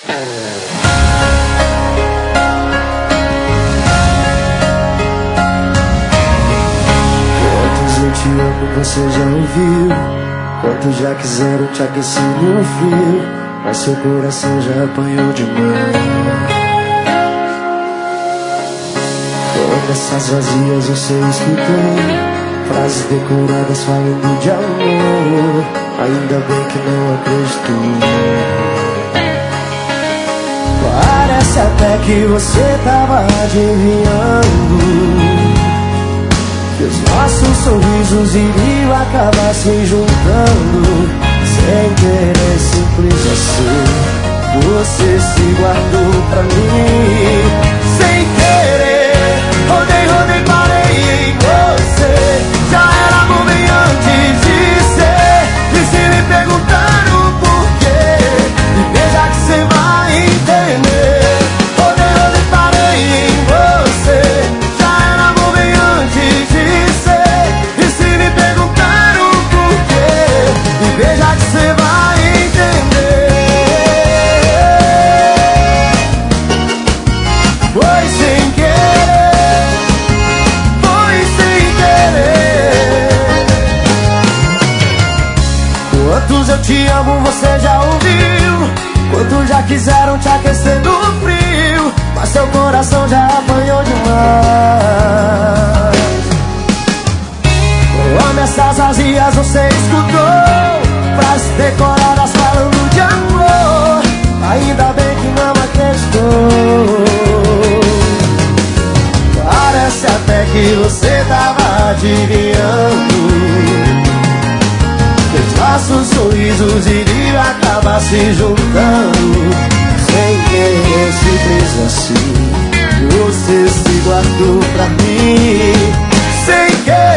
Quantos eu te amo você já ouviu? Quantos já quiseram te aquecer no frio, mas seu coração já apanhou demais. Promessas vazias você escutou, frases decoradas falando de amor, ainda bem que não acreditou. Parece até que você tava adivinhando que os nossos sorrisos iriam acabar se juntando. Sem querer, simples assim, você se guardou pra mim. Sem querer, rodei, parei em você. Já era amor bem antes de ser. E se me perguntaram por quê, e veja que cê vai entender. Rodei, parei em você. Já era amor bem antes de ser. E se me perguntaram por quê, e veja que cê vai entender. Foi sem querer, foi sem querer. Quantos eu te amo você já ouviu? Quantos já quiseram te aquecer no frio, mas seu coração já apanhou demais. Promessas vazias você escutou, frases decoradas falando de amor, ainda bem que não acreditou. Parece até que você tava adivinhando que os nossos sorrisos iriam acabar se juntando. Sem querer, simples assim, você se guardou pra mim. Sem querer,